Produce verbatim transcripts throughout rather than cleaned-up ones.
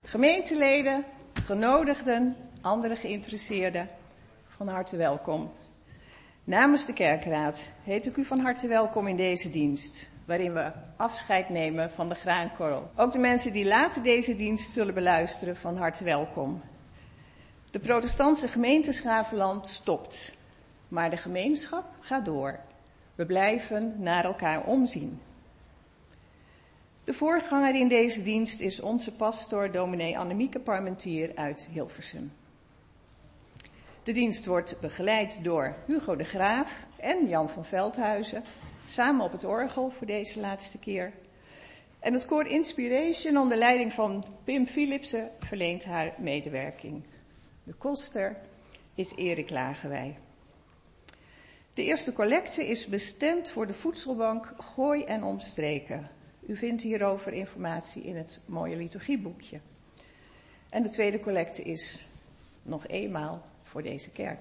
Gemeenteleden, genodigden, andere geïnteresseerden, van harte welkom. Namens de Kerkraad heet ik u van harte welkom in deze dienst, waarin we afscheid nemen van de graankorrel. Ook de mensen die later deze dienst zullen beluisteren, van harte welkom. De protestantse gemeente Schaveland stopt, maar de gemeenschap gaat door. We blijven naar elkaar omzien. De voorganger in deze dienst is onze pastoor dominee Annemieke Parmentier uit Hilversum. De dienst wordt begeleid door Hugo de Graaf en Jan van Veldhuizen, samen op het orgel voor deze laatste keer. En het koor Inspiration onder leiding van Pim Philipsen verleent haar medewerking. De koster is Erik Lagewij. De eerste collecte is bestemd voor de voedselbank Gooi en Omstreken. U vindt hierover informatie in het mooie liturgieboekje. En de tweede collecte is nog eenmaal voor deze kerk.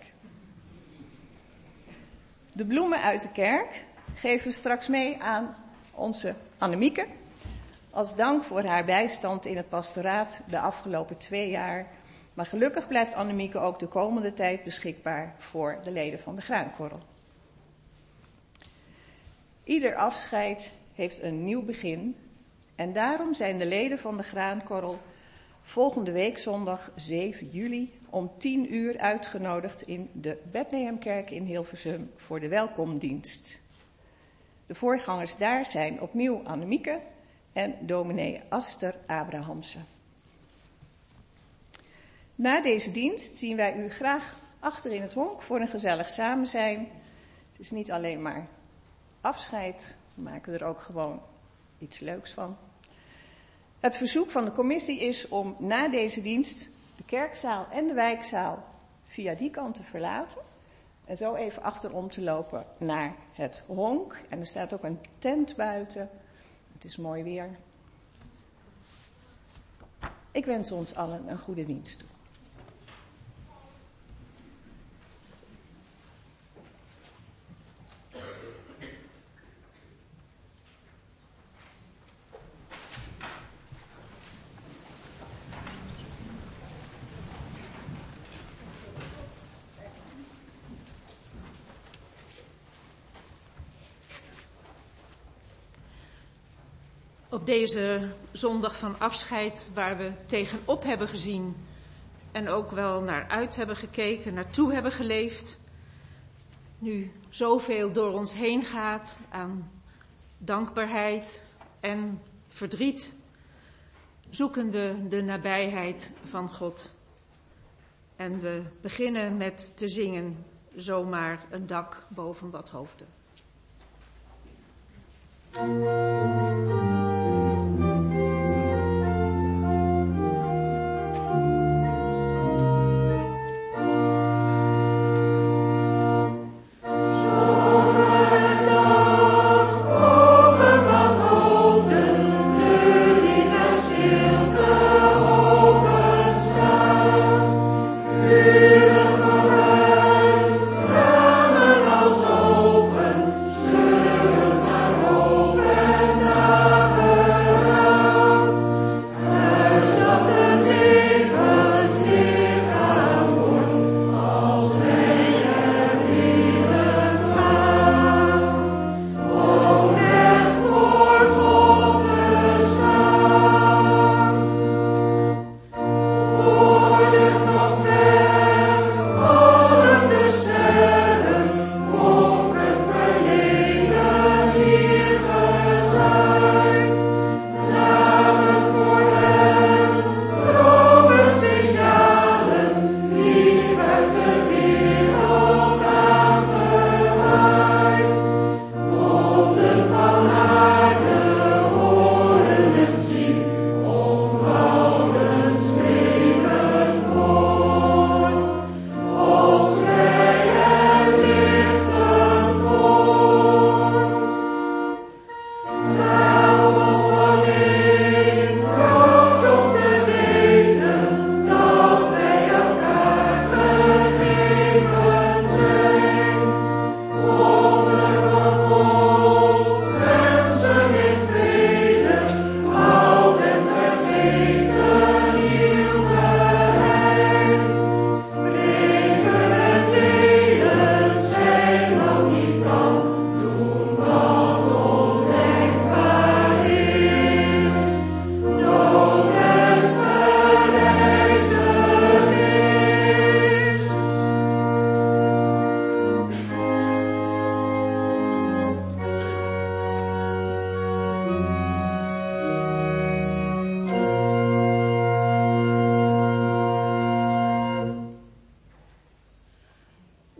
De bloemen uit de kerk geven we straks mee aan onze Annemieke, als dank voor haar bijstand in het pastoraat de afgelopen twee jaar. Maar gelukkig blijft Annemieke ook de komende tijd beschikbaar voor de leden van de Graankorrel. Ieder afscheid heeft een nieuw begin en daarom zijn de leden van de Graankorrel volgende week zondag zeven juli om tien uur uitgenodigd in de Bethlehemkerk in Hilversum voor de welkomdienst. De voorgangers daar zijn opnieuw Annemieke en dominee Aster Abrahamsen. Na deze dienst zien wij u graag achter in het honk voor een gezellig samen zijn. Het is niet alleen maar afscheid, we maken er ook gewoon iets leuks van. Het verzoek van de commissie is om na deze dienst de kerkzaal en de wijkzaal via die kant te verlaten en zo even achterom te lopen naar het honk. En er staat ook een tent buiten. Het is mooi weer. Ik wens ons allen een goede dienst toe. Op deze zondag van afscheid, waar we tegenop hebben gezien en ook wel naar uit hebben gekeken, naartoe hebben geleefd. Nu zoveel door ons heen gaat aan dankbaarheid en verdriet, zoeken we de nabijheid van God. En we beginnen met te zingen, zomaar een dak boven wat hoofden. Open,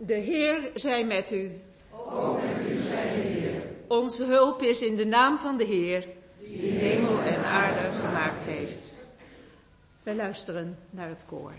De Heer zij met u. Ook met u zij de Heer. Onze hulp is in de naam van de Heer, die hemel en aarde gemaakt heeft. Wij luisteren naar het koor.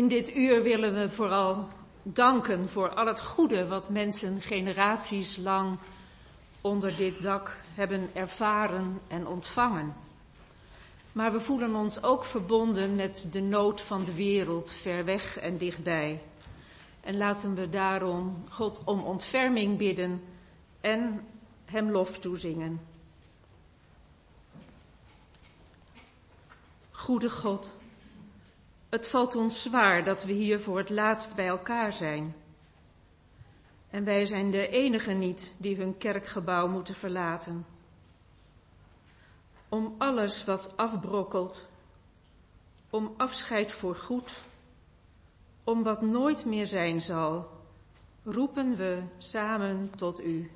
In dit uur willen we vooral danken voor al het goede wat mensen generaties lang onder dit dak hebben ervaren en ontvangen. Maar we voelen ons ook verbonden met de nood van de wereld, ver weg en dichtbij. En laten we daarom God om ontferming bidden en hem lof toezingen. Goede God, het valt ons zwaar dat we hier voor het laatst bij elkaar zijn. En wij zijn de enigen niet die hun kerkgebouw moeten verlaten. Om alles wat afbrokkelt, om afscheid voor goed, om wat nooit meer zijn zal, roepen we samen tot u.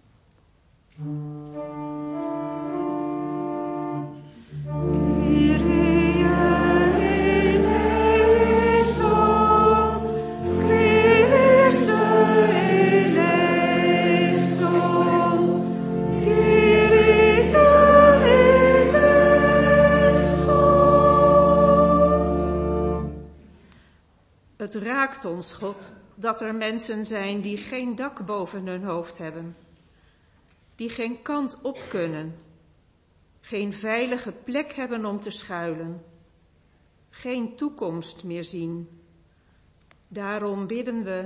Het raakt ons, God, dat er mensen zijn die geen dak boven hun hoofd hebben, die geen kant op kunnen, geen veilige plek hebben om te schuilen, geen toekomst meer zien. Daarom bidden we.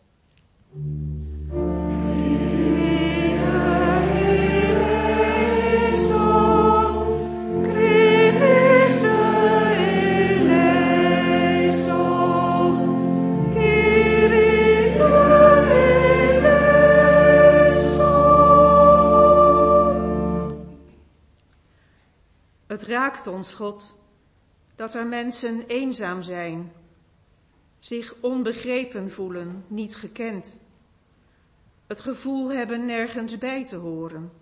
Het raakt ons, God, dat er mensen eenzaam zijn, zich onbegrepen voelen, niet gekend, het gevoel hebben nergens bij te horen.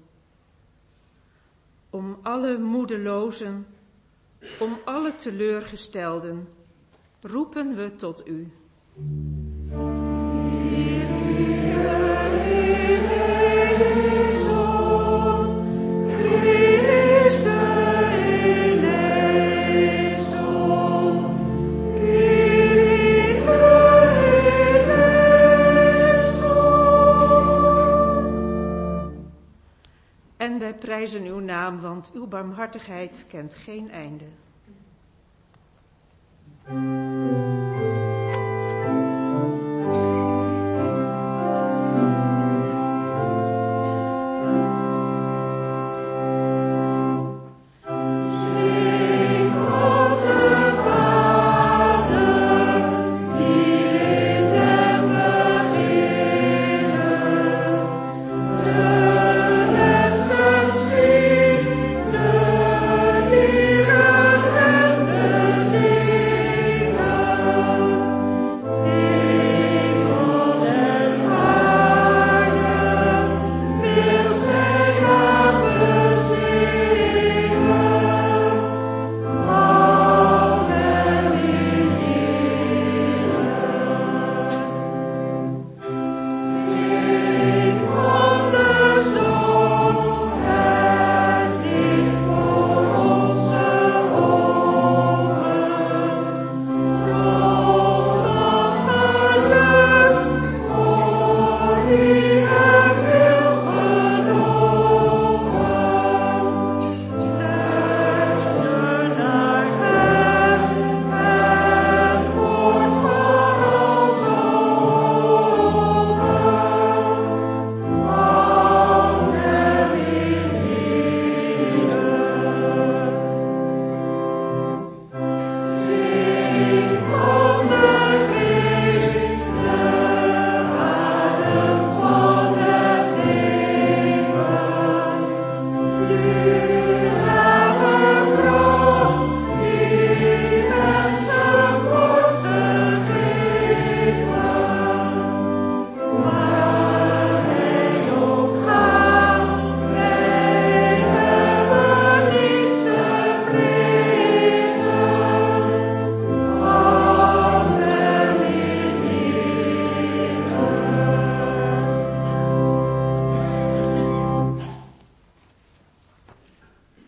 Om alle moedelozen, om alle teleurgestelden, roepen we tot u. En wij prijzen uw naam, want uw barmhartigheid kent geen einde.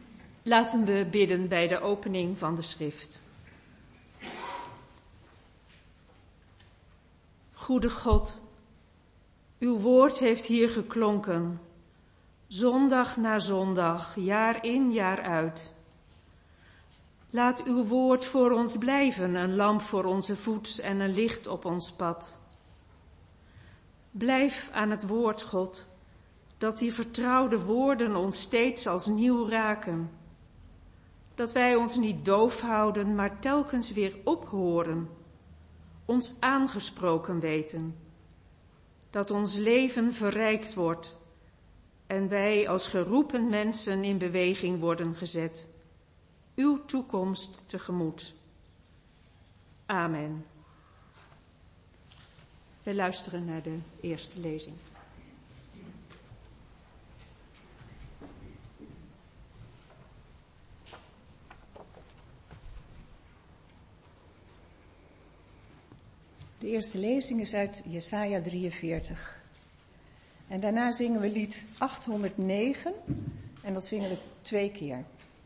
Laten we bidden bij de opening van de schrift. Goede God, uw woord heeft hier geklonken, zondag na zondag, jaar in, jaar uit. Laat uw woord voor ons blijven, een lamp voor onze voet en een licht op ons pad. Blijf aan het woord, God, dat die vertrouwde woorden ons steeds als nieuw raken. Dat wij ons niet doof houden, maar telkens weer ophoren, ons aangesproken weten. Dat ons leven verrijkt wordt en wij als geroepen mensen in beweging worden gezet. Uw toekomst tegemoet. Amen. We luisteren naar de eerste lezing. De eerste lezing is uit Jesaja drieënveertig. En daarna zingen we lied achthonderdnegen en dat zingen we twee keer.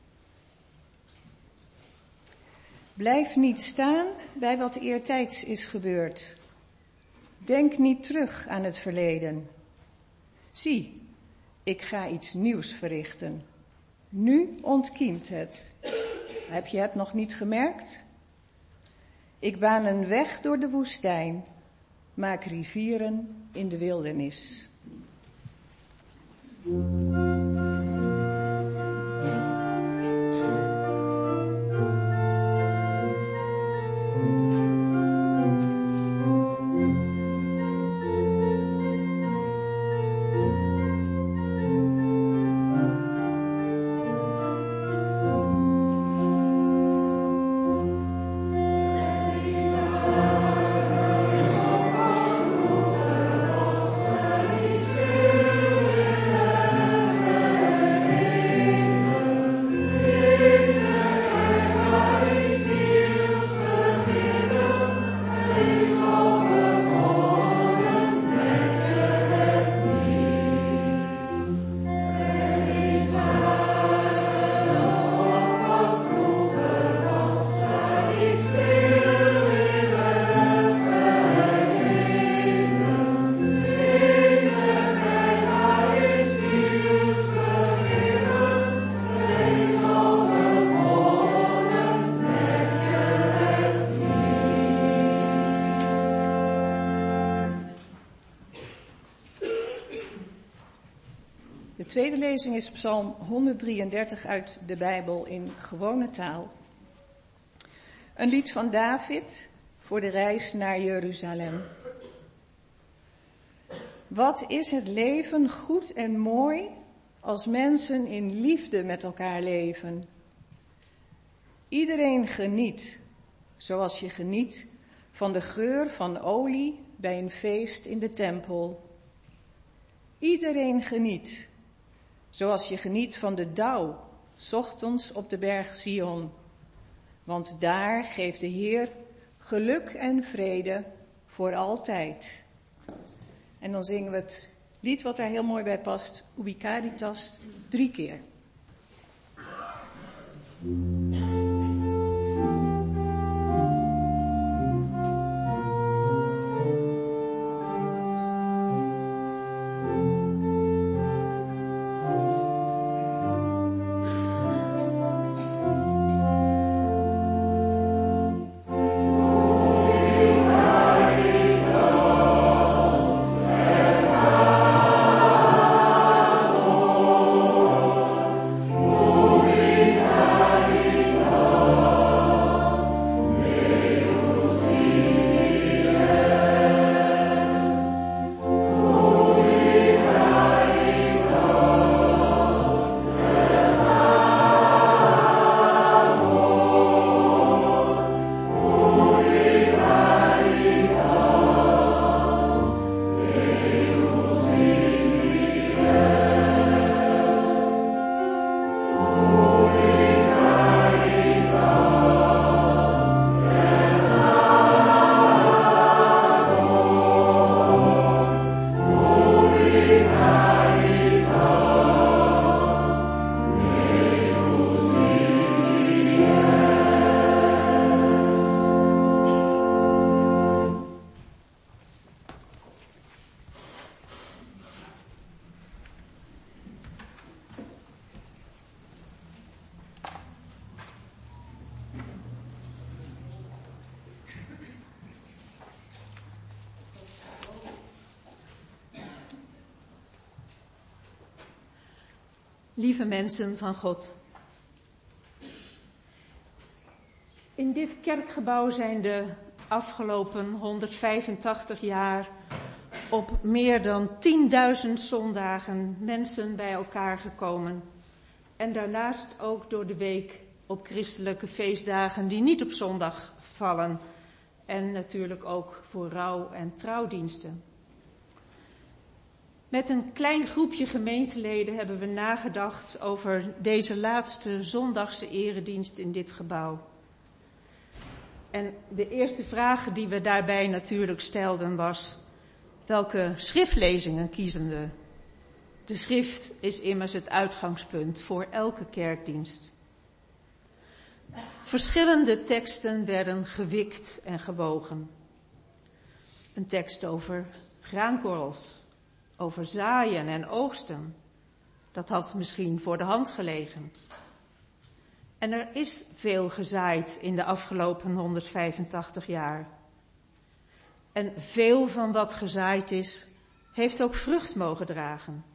Blijf niet staan bij wat eertijds is gebeurd. Denk niet terug aan het verleden. Zie, ik ga iets nieuws verrichten. Nu ontkiemt het. Heb je het nog niet gemerkt? Ik baan een weg door de woestijn, maak rivieren in de wildernis. De tweede lezing is Psalm honderddrieëndertig uit de Bijbel in gewone taal. Een lied van David voor de reis naar Jeruzalem. Wat is het leven goed en mooi als mensen in liefde met elkaar leven. Iedereen geniet, zoals je geniet van de geur van olie bij een feest in de tempel. Iedereen geniet, zoals je geniet van de dauw, 's ochtends op de berg Sion. Want daar geeft de Heer geluk en vrede voor altijd. En dan zingen we het lied wat daar heel mooi bij past, Ubi Caritas, drie keer. Ubi Caritas. Lieve mensen van God. In dit kerkgebouw zijn de afgelopen honderdvijfentachtig jaar op meer dan tienduizend zondagen mensen bij elkaar gekomen. En daarnaast ook door de week op christelijke feestdagen die niet op zondag vallen. En natuurlijk ook voor rouw- en trouwdiensten. Met een klein groepje gemeenteleden hebben we nagedacht over deze laatste zondagse eredienst in dit gebouw. En de eerste vraag die we daarbij natuurlijk stelden was: welke schriftlezingen kiezen we? De schrift is immers het uitgangspunt voor elke kerkdienst. Verschillende teksten werden gewikt en gewogen. Een tekst over graankorrels, over zaaien en oogsten. Dat had misschien voor de hand gelegen. En er is veel gezaaid in de afgelopen honderdvijfentachtig jaar. En veel van wat gezaaid is, heeft ook vrucht mogen dragen.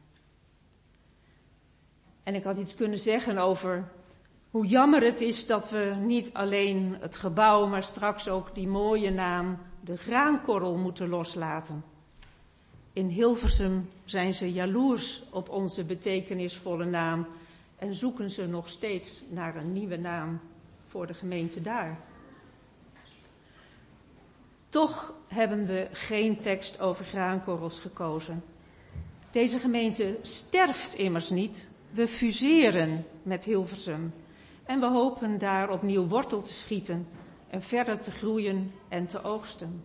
En ik had iets kunnen zeggen over hoe jammer het is dat we niet alleen het gebouw, maar straks ook die mooie naam, de graankorrel, moeten loslaten. In Hilversum zijn ze jaloers op onze betekenisvolle naam en zoeken ze nog steeds naar een nieuwe naam voor de gemeente daar. Toch hebben we geen tekst over graankorrels gekozen. Deze gemeente sterft immers niet. We fuseren met Hilversum. En we hopen daar opnieuw wortel te schieten en verder te groeien en te oogsten.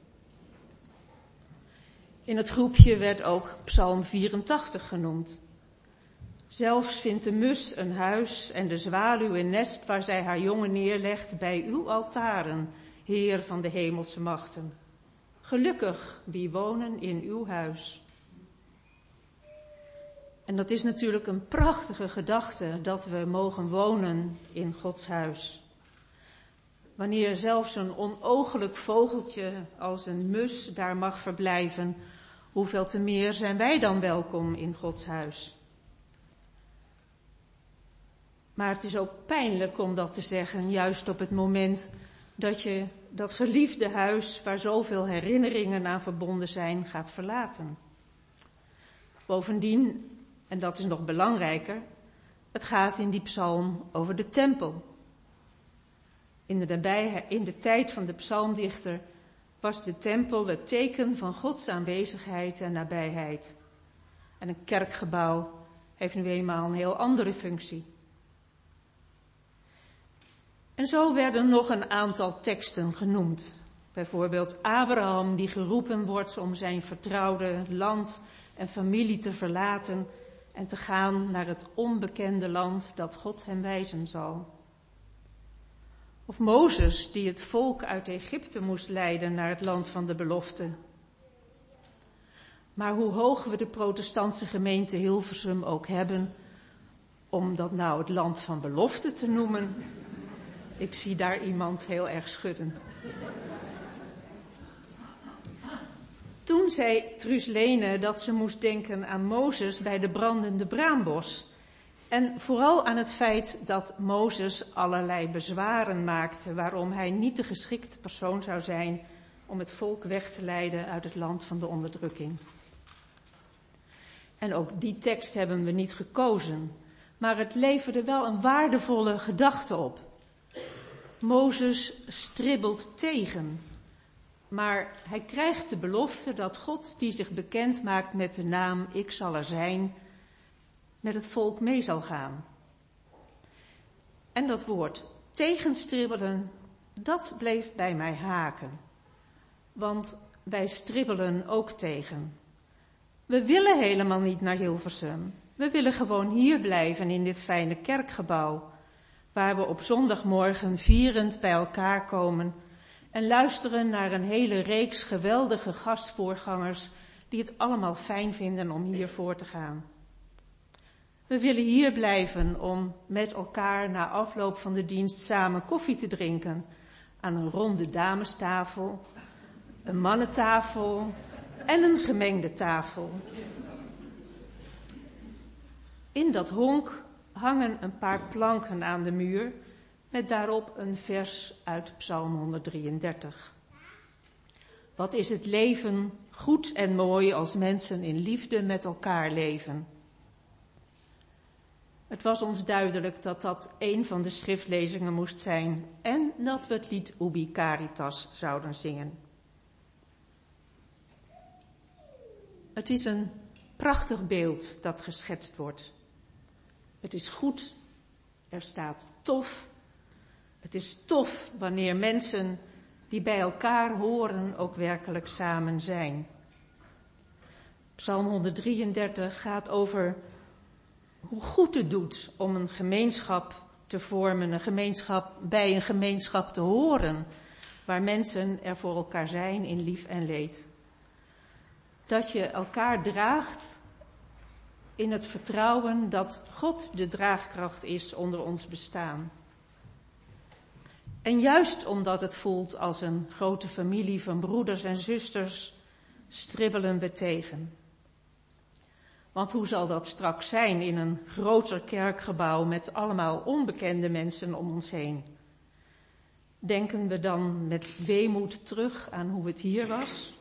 In het groepje werd ook Psalm vierentachtig genoemd. Zelfs vindt de mus een huis en de zwaluw een nest waar zij haar jongen neerlegt bij uw altaren, Heer van de hemelse machten. Gelukkig wie wonen in uw huis. En dat is natuurlijk een prachtige gedachte dat we mogen wonen in Gods huis. Wanneer zelfs een onooglijk vogeltje als een mus daar mag verblijven, hoeveel te meer zijn wij dan welkom in Gods huis. Maar het is ook pijnlijk om dat te zeggen, juist op het moment dat je dat geliefde huis, waar zoveel herinneringen aan verbonden zijn, gaat verlaten. Bovendien, en dat is nog belangrijker, het gaat in die psalm over de tempel. In de, nabij, in de tijd van de psalmdichter was de tempel het teken van Gods aanwezigheid en nabijheid. En een kerkgebouw heeft nu eenmaal een heel andere functie. En zo werden nog een aantal teksten genoemd. Bijvoorbeeld Abraham, die geroepen wordt om zijn vertrouwde land en familie te verlaten en te gaan naar het onbekende land dat God hem wijzen zal. Of Mozes, die het volk uit Egypte moest leiden naar het land van de belofte. Maar hoe hoog we de protestantse gemeente Hilversum ook hebben, om dat nou het land van belofte te noemen, ik zie daar iemand heel erg schudden. Toen zei Truus Lene dat ze moest denken aan Mozes bij de brandende braambos. En vooral aan het feit dat Mozes allerlei bezwaren maakte waarom hij niet de geschikte persoon zou zijn om het volk weg te leiden uit het land van de onderdrukking. En ook die tekst hebben we niet gekozen, maar het leverde wel een waardevolle gedachte op. Mozes stribbelt tegen, maar hij krijgt de belofte dat God, die zich bekend maakt met de naam Ik zal er zijn, met het volk mee zal gaan. En dat woord tegenstribbelen, dat bleef bij mij haken. Want wij stribbelen ook tegen. We willen helemaal niet naar Hilversum. We willen gewoon hier blijven in dit fijne kerkgebouw, waar we op zondagmorgen vierend bij elkaar komen en luisteren naar een hele reeks geweldige gastvoorgangers die het allemaal fijn vinden om hier voor te gaan. We willen hier blijven om met elkaar na afloop van de dienst samen koffie te drinken aan een ronde damestafel, een mannentafel en een gemengde tafel. In dat honk hangen een paar planken aan de muur met daarop een vers uit Psalm honderddrieëndertig. Wat is het leven goed en mooi als mensen in liefde met elkaar leven. Het was ons duidelijk dat dat een van de schriftlezingen moest zijn en dat we het lied Ubi Caritas zouden zingen. Het is een prachtig beeld dat geschetst wordt. Het is goed, er staat tof. Het is tof wanneer mensen die bij elkaar horen ook werkelijk samen zijn. Psalm honderddrieëndertig gaat over hoe goed het doet om een gemeenschap te vormen, een gemeenschap bij een gemeenschap te horen, waar mensen er voor elkaar zijn in lief en leed. Dat je elkaar draagt in het vertrouwen dat God de draagkracht is onder ons bestaan. En juist omdat het voelt als een grote familie van broeders en zusters, stribbelen we tegen. Want hoe zal dat straks zijn in een groter kerkgebouw met allemaal onbekende mensen om ons heen? Denken we dan met weemoed terug aan hoe het hier was?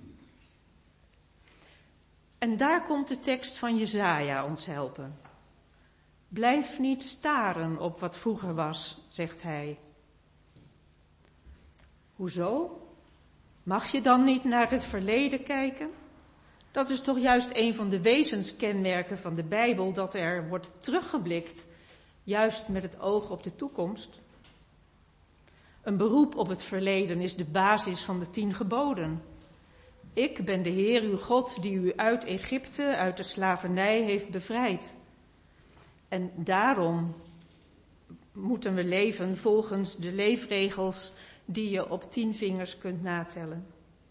En daar komt de tekst van Jesaja ons helpen. Blijf niet staren op wat vroeger was, zegt hij. Hoezo? Mag je dan niet naar het verleden kijken? Dat is toch juist een van de wezenskenmerken van de Bijbel, dat er wordt teruggeblikt, juist met het oog op de toekomst. Een beroep op het verleden is de basis van de tien geboden. Ik ben de Heer uw God die u uit Egypte, uit de slavernij heeft bevrijd. En daarom moeten we leven volgens de leefregels die je op tien vingers kunt natellen.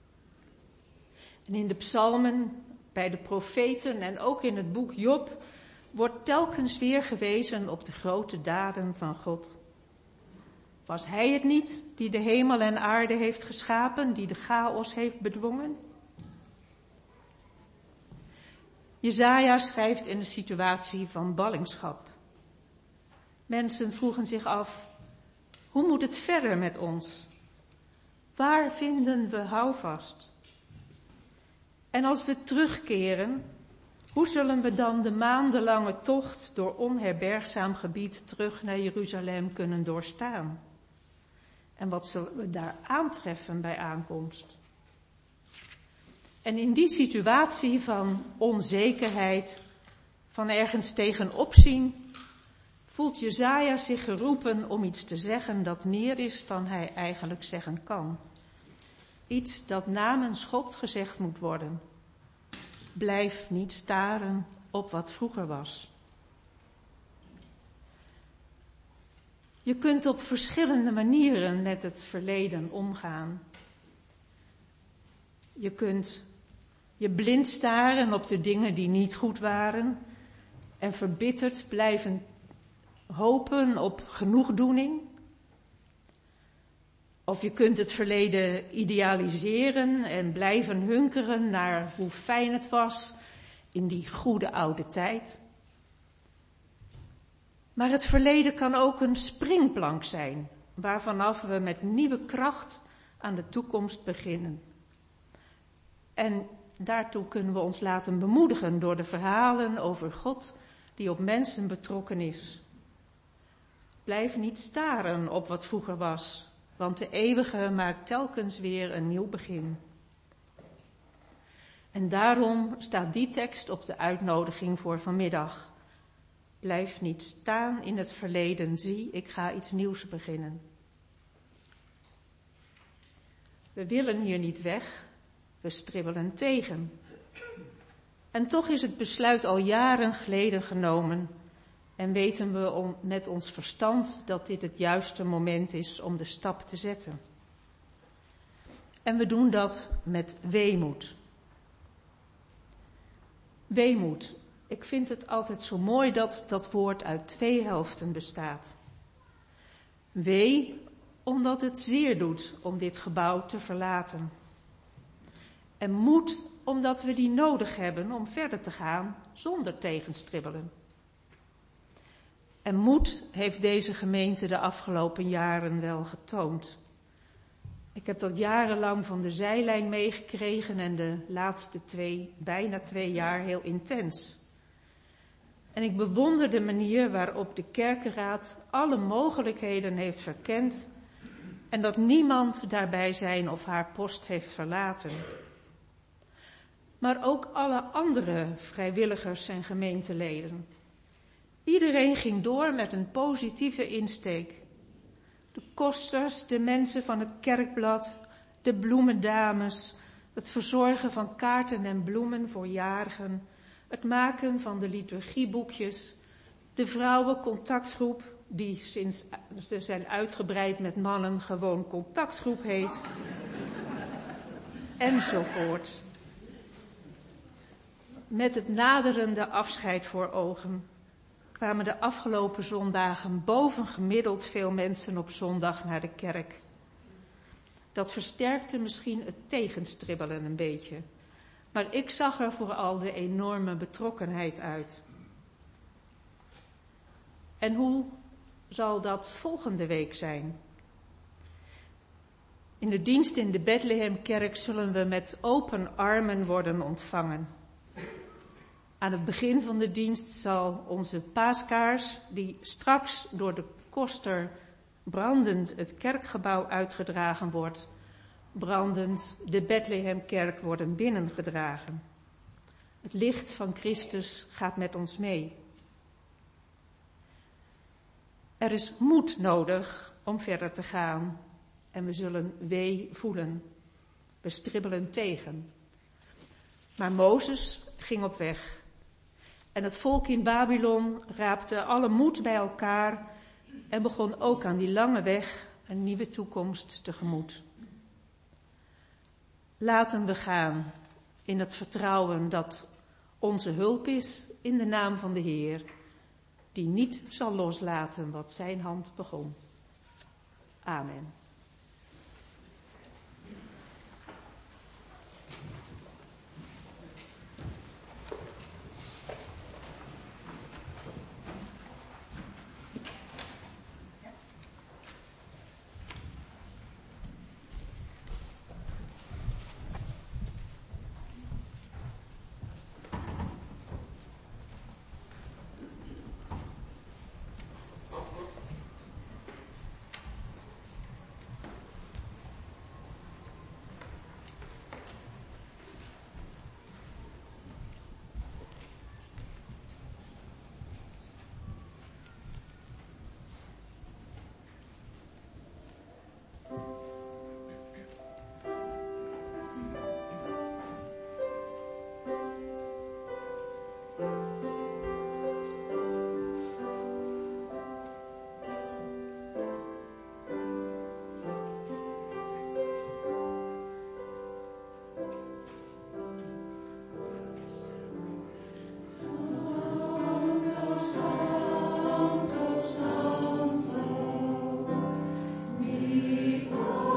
En in de psalmen, bij de profeten en ook in het boek Job wordt telkens weer gewezen op de grote daden van God. Was hij het niet die de hemel en aarde heeft geschapen, die de chaos heeft bedwongen? Jesaja schrijft in een situatie van ballingschap. Mensen vroegen zich af, hoe moet het verder met ons? Waar vinden we houvast? En als we terugkeren, hoe zullen we dan de maandenlange tocht door onherbergzaam gebied terug naar Jeruzalem kunnen doorstaan? En wat zullen we daar aantreffen bij aankomst? En in die situatie van onzekerheid, van ergens tegenop zien, voelt Jesaja zich geroepen om iets te zeggen dat meer is dan hij eigenlijk zeggen kan. Iets dat namens God gezegd moet worden. Blijf niet staren op wat vroeger was. Je kunt op verschillende manieren met het verleden omgaan. Je kunt je blind staren op de dingen die niet goed waren en verbitterd blijven hopen op genoegdoening. Of je kunt het verleden idealiseren en blijven hunkeren naar hoe fijn het was in die goede oude tijd. Maar het verleden kan ook een springplank zijn, waarvanaf we met nieuwe kracht aan de toekomst beginnen. En daartoe kunnen we ons laten bemoedigen door de verhalen over God die op mensen betrokken is. Blijf niet staren op wat vroeger was, want de eeuwige maakt telkens weer een nieuw begin. En daarom staat die tekst op de uitnodiging voor vanmiddag. Blijf niet staan in het verleden, zie, ik ga iets nieuws beginnen. We willen hier niet weg, we stribbelen tegen. En toch is het besluit al jaren geleden genomen en weten we om, met ons verstand dat dit het juiste moment is om de stap te zetten. En we doen dat met weemoed. Weemoed. Ik vind het altijd zo mooi dat dat woord uit twee helften bestaat. Wee, omdat het zeer doet om dit gebouw te verlaten. En moed, omdat we die nodig hebben om verder te gaan zonder tegenstribbelen. En moed heeft deze gemeente de afgelopen jaren wel getoond. Ik heb dat jarenlang van de zijlijn meegekregen en de laatste twee, bijna twee jaar heel intens. En ik bewonder de manier waarop de kerkenraad alle mogelijkheden heeft verkend en dat niemand daarbij zijn of haar post heeft verlaten. Maar ook alle andere vrijwilligers en gemeenteleden. Iedereen ging door met een positieve insteek. De kosters, de mensen van het kerkblad, de bloemendames, het verzorgen van kaarten en bloemen voor jarigen, het maken van de liturgieboekjes, de vrouwencontactgroep, die sinds ze zijn uitgebreid met mannen gewoon contactgroep heet, enzovoort. Met het naderende afscheid voor ogen kwamen de afgelopen zondagen bovengemiddeld veel mensen op zondag naar de kerk. Dat versterkte misschien het tegenstribbelen een beetje. Maar ik zag er vooral de enorme betrokkenheid uit. En hoe zal dat volgende week zijn? In de dienst in de Bethlehemkerk zullen we met open armen worden ontvangen. Aan het begin van de dienst zal onze paaskaars, die straks door de koster brandend het kerkgebouw uitgedragen wordt, brandend de Bethlehemkerk worden binnengedragen. Het licht van Christus gaat met ons mee. Er is moed nodig om verder te gaan en we zullen wee voelen. We stribbelen tegen. Maar Mozes ging op weg. En het volk in Babylon raapte alle moed bij elkaar en begon ook aan die lange weg een nieuwe toekomst tegemoet. Laten we gaan in het vertrouwen dat onze hulp is in de naam van de Heer, die niet zal loslaten wat zijn hand begon. Amen. Santo, Santo, mi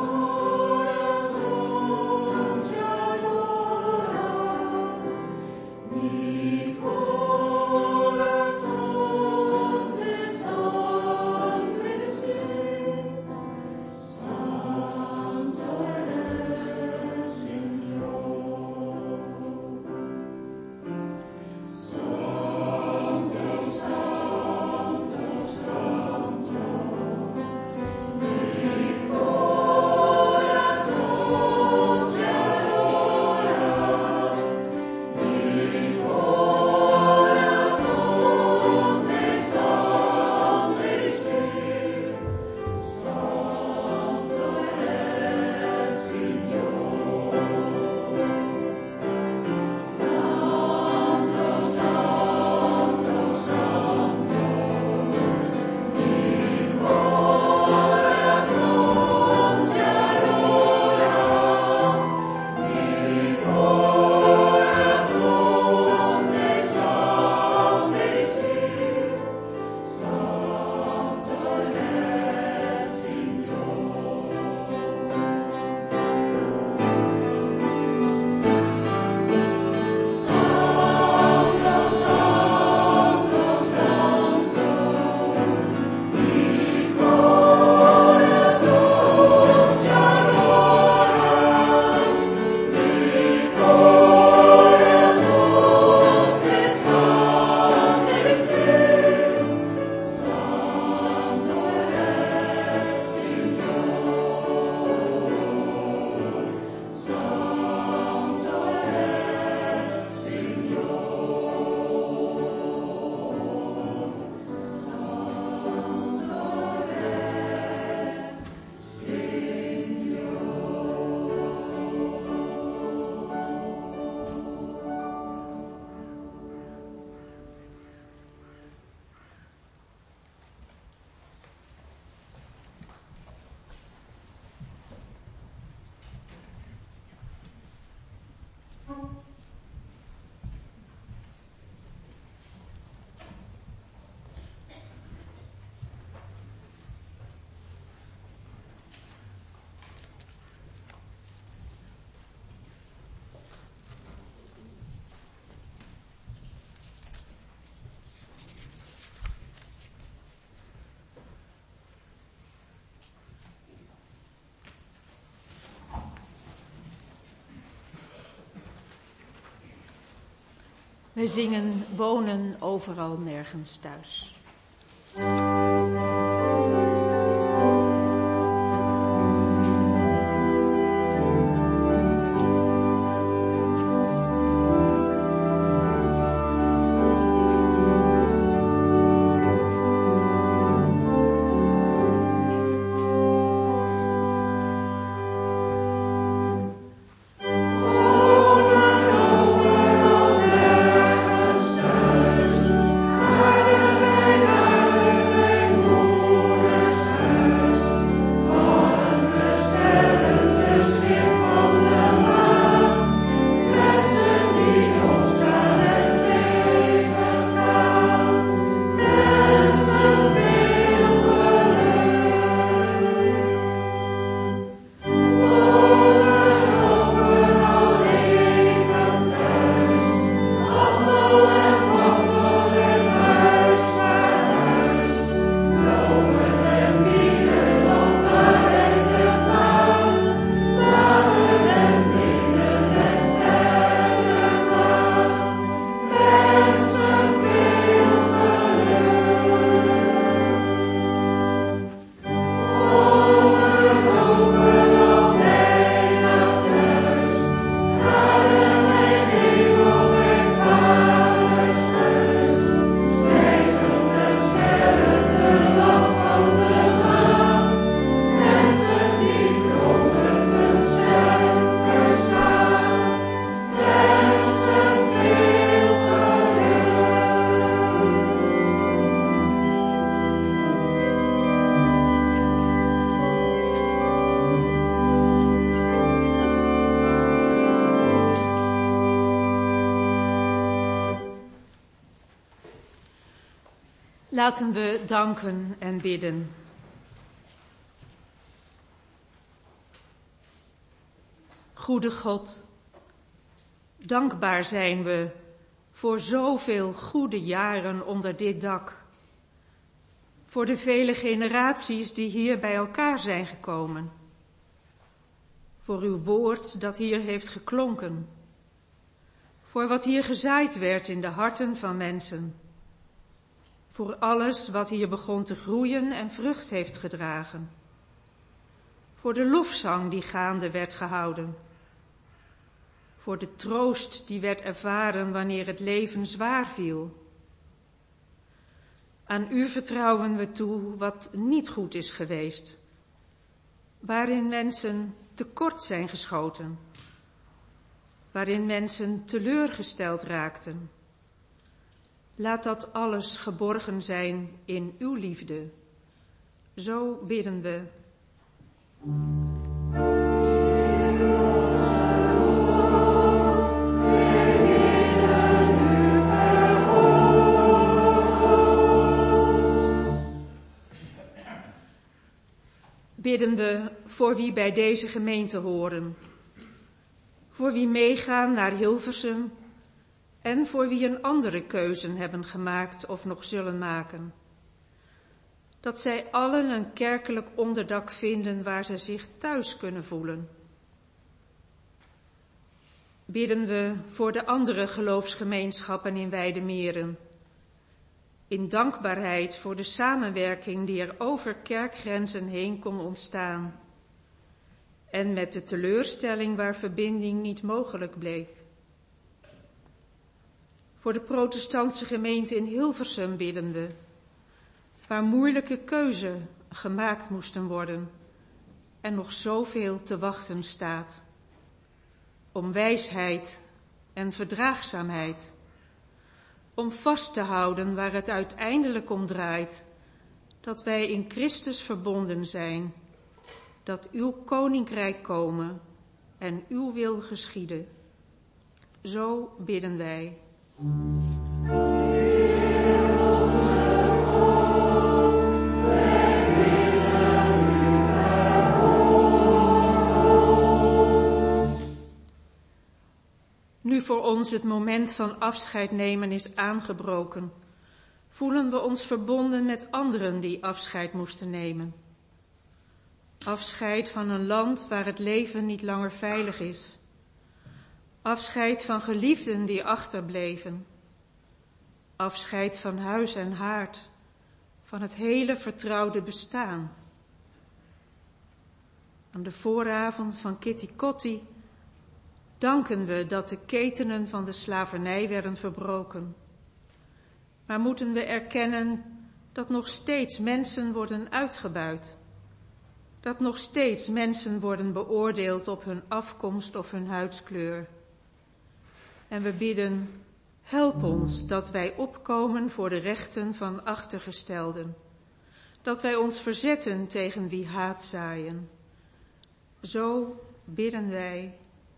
We zingen wonen overal nergens thuis. Laten we danken en bidden. Goede God, dankbaar zijn we voor zoveel goede jaren onder dit dak. Voor de vele generaties die hier bij elkaar zijn gekomen. Voor uw woord dat hier heeft geklonken. Voor wat hier gezaaid werd in de harten van mensen. Voor alles wat hier begon te groeien en vrucht heeft gedragen. Voor de lofzang die gaande werd gehouden. Voor de troost die werd ervaren wanneer het leven zwaar viel. Aan u vertrouwen we toe wat niet goed is geweest. Waarin mensen tekort zijn geschoten. Waarin mensen teleurgesteld raakten. Laat dat alles geborgen zijn in uw liefde. Zo bidden we. Bidden we voor wie bij deze gemeente horen. Voor wie meegaan naar Hilversum. En voor wie een andere keuze hebben gemaakt of nog zullen maken. Dat zij allen een kerkelijk onderdak vinden waar ze zich thuis kunnen voelen. Bidden we voor de andere geloofsgemeenschappen in Weidemeren. In dankbaarheid voor de samenwerking die er over kerkgrenzen heen kon ontstaan. En met de teleurstelling waar verbinding niet mogelijk bleek. Voor de protestantse gemeente in Hilversum bidden we, waar moeilijke keuzen gemaakt moesten worden en nog zoveel te wachten staat. Om wijsheid en verdraagzaamheid, om vast te houden waar het uiteindelijk om draait, dat wij in Christus verbonden zijn, dat uw koninkrijk komen en uw wil geschieden. Zo bidden wij. Nu voor ons het moment van afscheid nemen is aangebroken, voelen we ons verbonden met anderen die afscheid moesten nemen. Afscheid van een land waar het leven niet langer veilig is. Afscheid van geliefden die achterbleven. Afscheid van huis en haard, van het hele vertrouwde bestaan. Aan de vooravond van Kitty Kotti danken we dat de ketenen van de slavernij werden verbroken. Maar moeten we erkennen dat nog steeds mensen worden uitgebuit. Dat nog steeds mensen worden beoordeeld op hun afkomst of hun huidskleur. En we bidden, help ons dat wij opkomen voor de rechten van achtergestelden. Dat wij ons verzetten tegen wie haat zaaien. Zo bidden wij.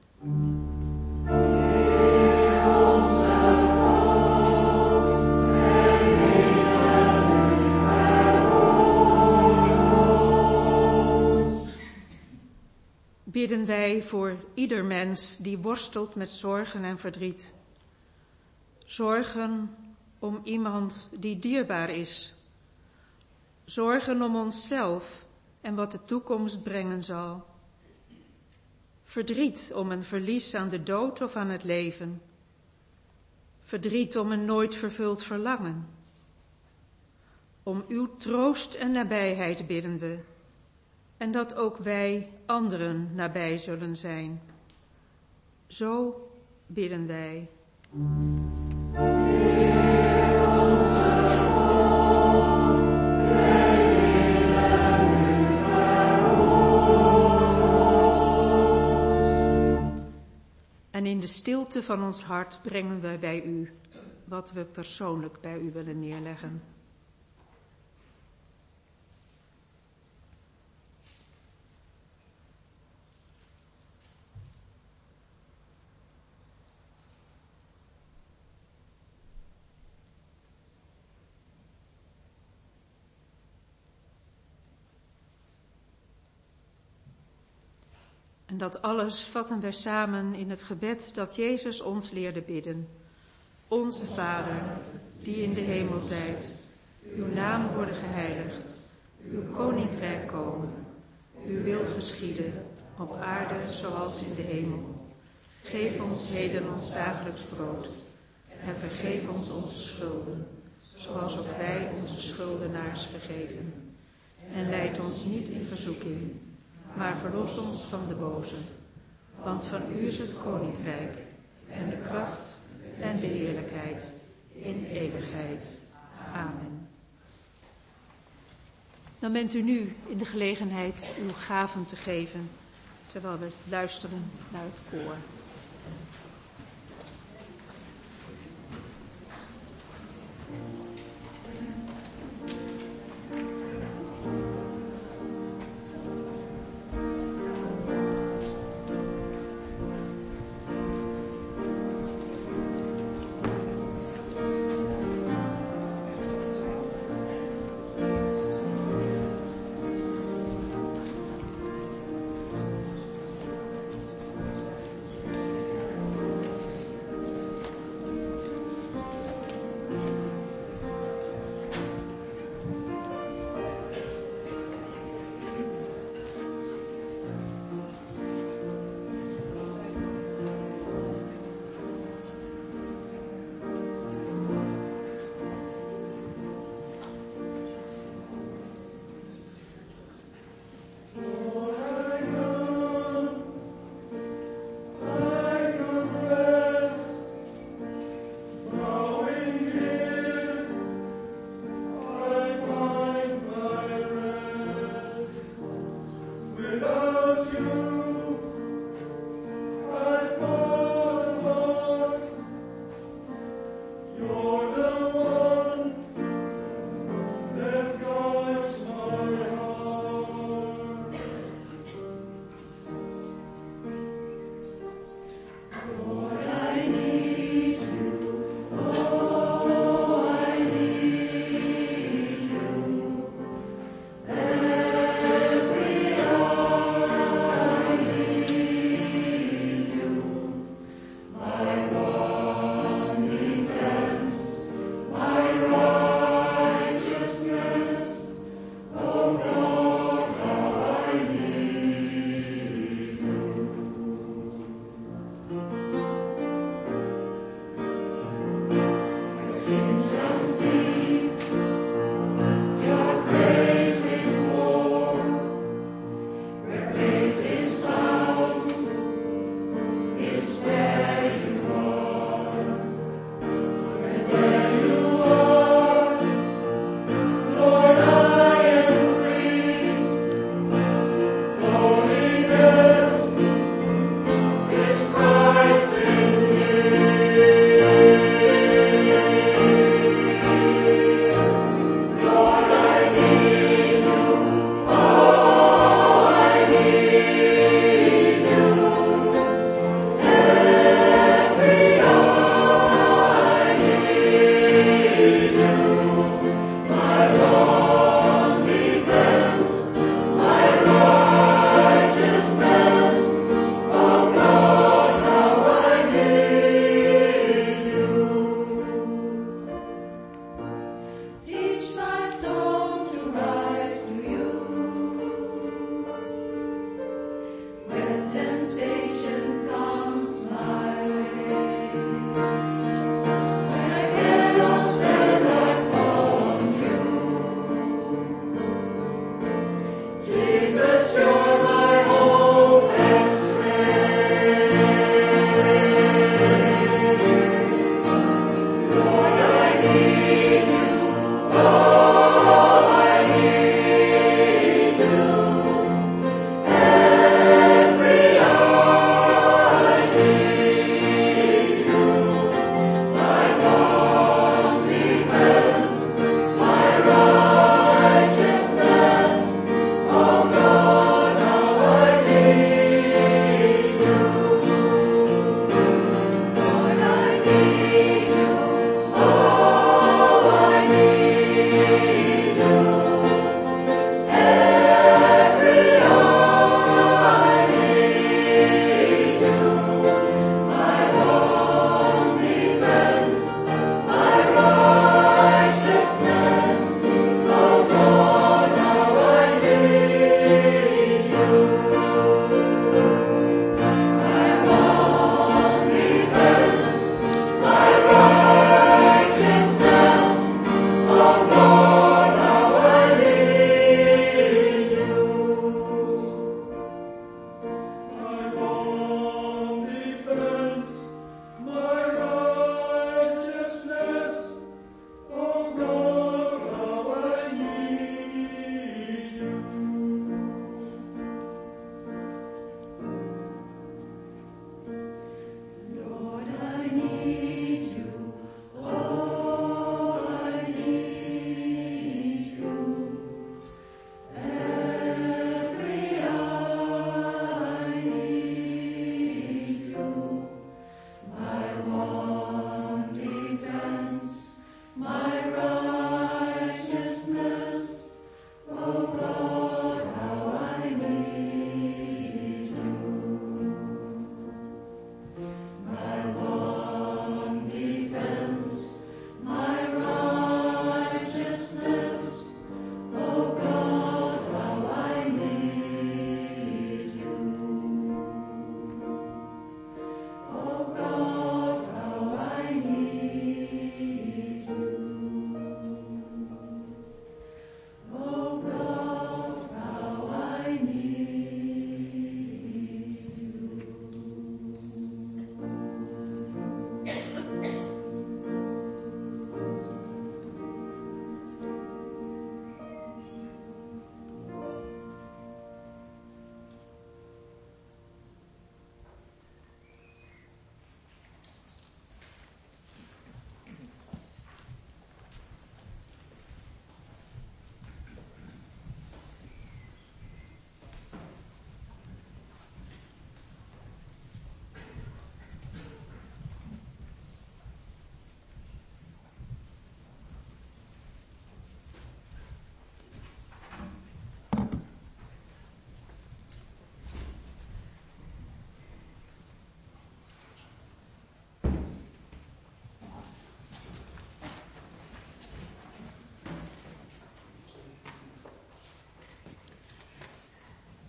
Bidden wij voor ieder mens die worstelt met zorgen en verdriet. Zorgen om iemand die dierbaar is. Zorgen om onszelf en wat de toekomst brengen zal. Verdriet om een verlies aan de dood of aan het leven. Verdriet om een nooit vervuld verlangen. Om uw troost en nabijheid bidden we. En dat ook wij anderen nabij zullen zijn. Zo bidden wij. Heer onze God, wij willen u verhoren. En in de stilte van ons hart brengen we bij u wat we persoonlijk bij u willen neerleggen. En dat alles vatten wij samen in het gebed dat Jezus ons leerde bidden. Onze Vader, die in de hemel zijt, uw naam worden geheiligd, uw koninkrijk komen, uw wil geschieden, op aarde zoals in de hemel. Geef ons heden ons dagelijks brood en vergeef ons onze schulden, zoals ook wij onze schuldenaars vergeven. En leid ons niet in verzoeking, maar verlos ons van de boze. Want van u is het koninkrijk en de kracht en de heerlijkheid in eeuwigheid. Amen. Dan bent u nu in de gelegenheid uw gaven te geven, terwijl we luisteren naar het koor.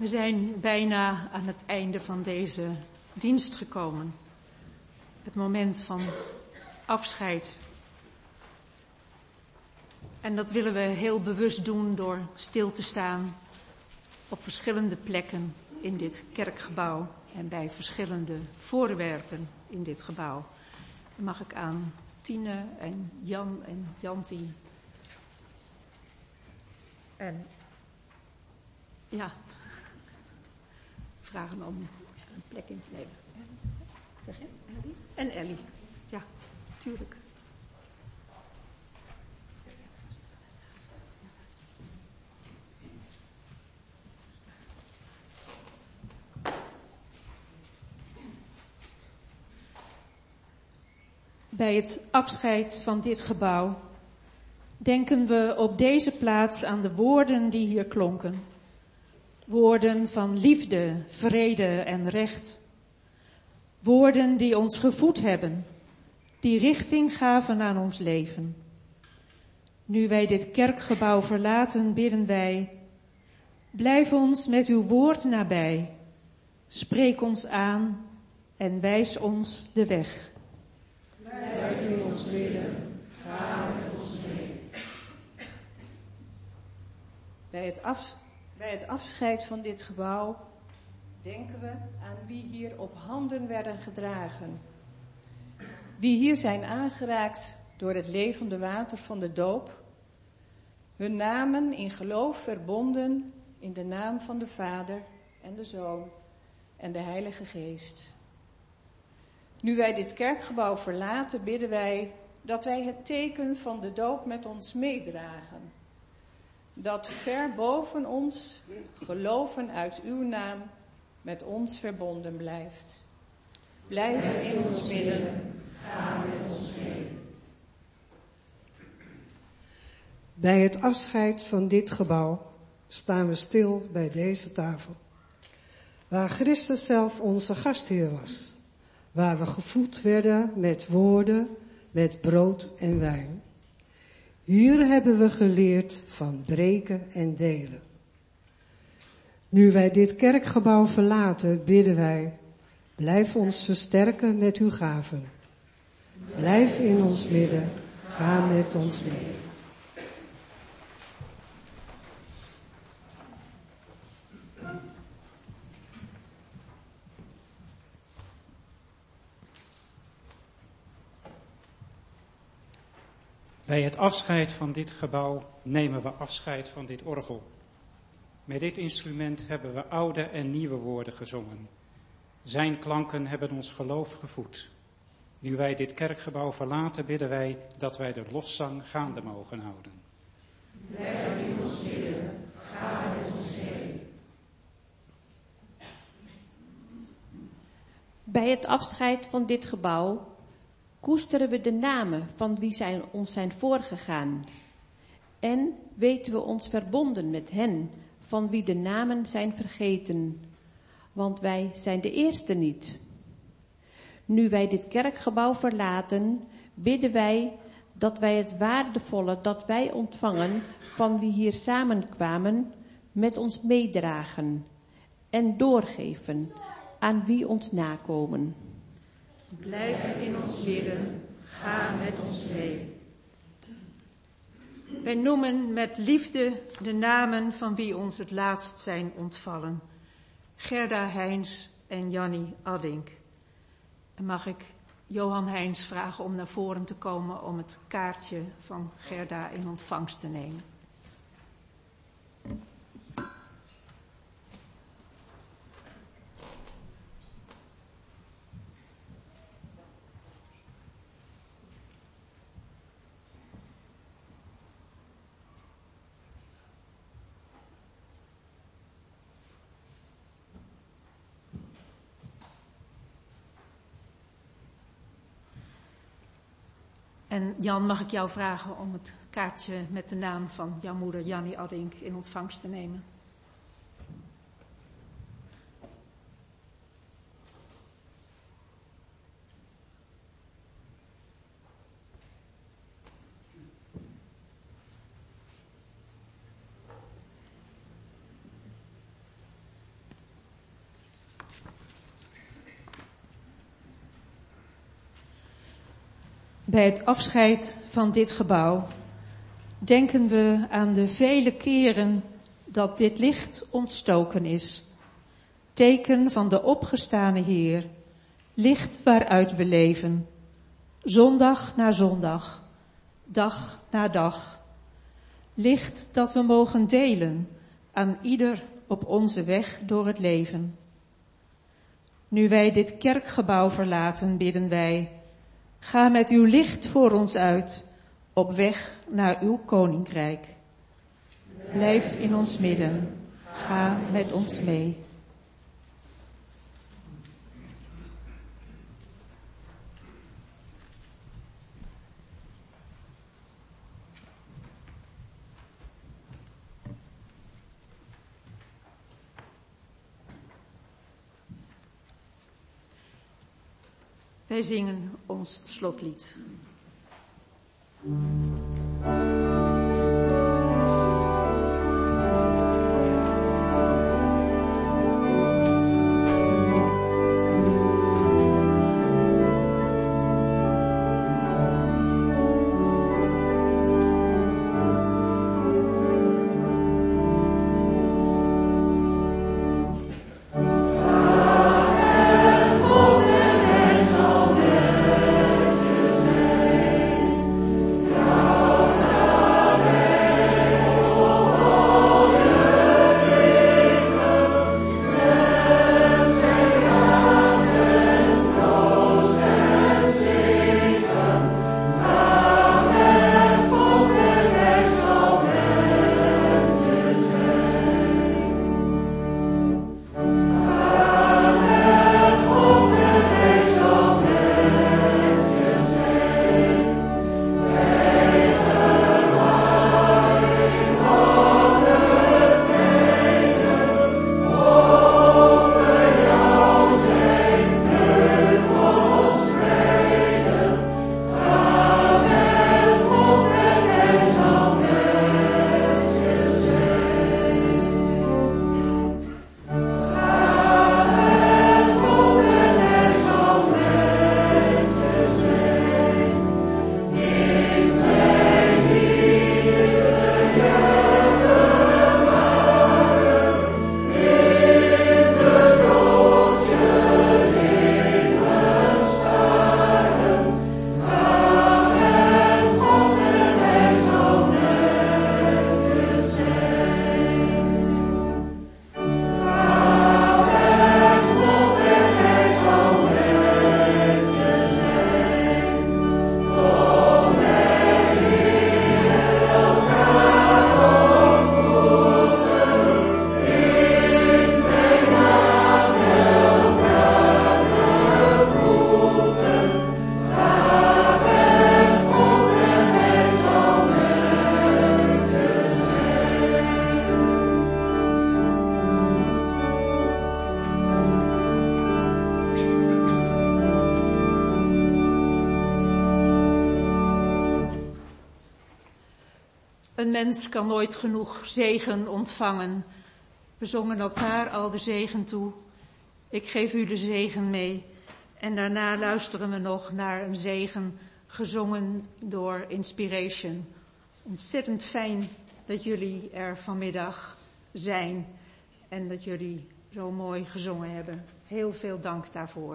We zijn bijna aan het einde van deze dienst gekomen. Het moment van afscheid. En dat willen we heel bewust doen door stil te staan op verschillende plekken in dit kerkgebouw en bij verschillende voorwerpen in dit gebouw. Dan mag ik aan Tine en Jan en Janti en ja, vragen om een plek in te nemen. Zeg je? Ellie? En Ellie, ja, tuurlijk. Bij het afscheid van dit gebouw denken we op deze plaats aan de woorden die hier klonken. Woorden van liefde, vrede en recht. Woorden die ons gevoed hebben, die richting gaven aan ons leven. Nu wij dit kerkgebouw verlaten, bidden wij: blijf ons met uw woord nabij. Spreek ons aan en wijs ons de weg. Blijf in ons midden, ga met ons mee. Bij het, af, bij het afscheid van dit gebouw denken we aan wie hier op handen werden gedragen. Wie hier zijn aangeraakt door het levende water van de doop. Hun namen in geloof verbonden in de naam van de Vader en de Zoon en de Heilige Geest. Nu wij dit kerkgebouw verlaten, bidden wij dat wij het teken van de doop met ons meedragen. Dat ver boven ons geloven uit uw naam met ons verbonden blijft. Blijf in ons midden, ga met ons mee. Bij het afscheid van dit gebouw staan we stil bij deze tafel, waar Christus zelf onze gastheer was. Waar we gevoed werden met woorden, met brood en wijn. Hier hebben we geleerd van breken en delen. Nu wij dit kerkgebouw verlaten, bidden wij: blijf ons versterken met uw gaven. Blijf in ons midden, ga met ons mee. Bij het afscheid van dit gebouw nemen we afscheid van dit orgel. Met dit instrument hebben we oude en nieuwe woorden gezongen. Zijn klanken hebben ons geloof gevoed. Nu wij dit kerkgebouw verlaten, bidden wij dat wij de loszang gaande mogen houden. Blijf in ons midden, ga met ons mee. Bij het afscheid van dit gebouw koesteren we de namen van wie zijn, ons zijn voorgegaan. En weten we ons verbonden met hen, van wie de namen zijn vergeten. Want wij zijn de eerste niet. Nu wij dit kerkgebouw verlaten, bidden wij dat wij het waardevolle dat wij ontvangen van wie hier samenkwamen, met ons meedragen en doorgeven aan wie ons nakomen. Blijf in ons midden, ga met ons mee. Wij noemen met liefde de namen van wie ons het laatst zijn ontvallen. Gerda Heins en Jannie Addink. En mag ik Johan Heins vragen om naar voren te komen om het kaartje van Gerda in ontvangst te nemen. En Jan, mag ik jou vragen om het kaartje met de naam van jouw moeder Jannie Addink in ontvangst te nemen? Bij het afscheid van dit gebouw denken we aan de vele keren dat dit licht ontstoken is. Teken van de opgestane Heer, licht waaruit we leven, zondag na zondag, dag na dag. Licht dat we mogen delen aan ieder op onze weg door het leven. Nu wij dit kerkgebouw verlaten, bidden wij, ga met uw licht voor ons uit, op weg naar uw koninkrijk. Blijf in ons midden, ga met ons mee. Wij zingen ons slotlied. Een mens kan nooit genoeg zegen ontvangen. We zongen elkaar al de zegen toe. Ik geef u de zegen mee. En daarna luisteren we nog naar een zegen gezongen door Inspiration. Ontzettend fijn dat jullie er vanmiddag zijn en dat jullie zo mooi gezongen hebben. Heel veel dank daarvoor.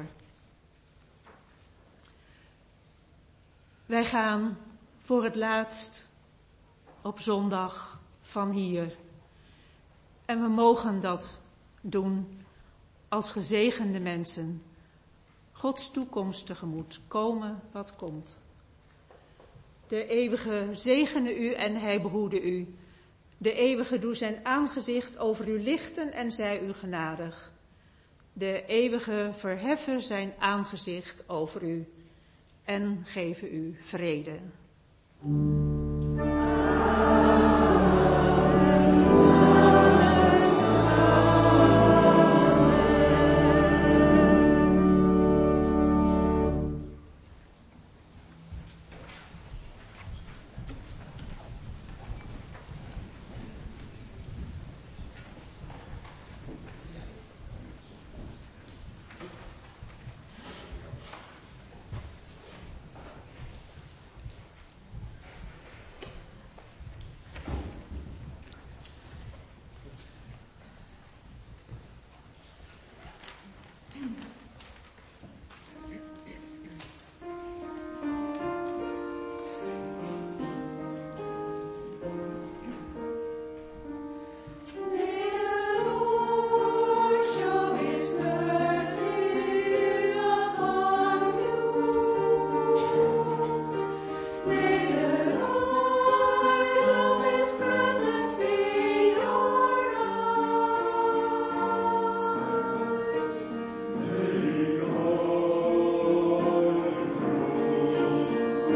Wij gaan voor het laatst op zondag van hier. En we mogen dat doen als gezegende mensen. Gods toekomst tegemoet, komen wat komt. De eeuwige zegene u en hij behoede u. De eeuwige doe zijn aangezicht over u lichten en zij u genadig. De eeuwige verheffen zijn aangezicht over u en geven u vrede.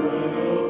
Amen.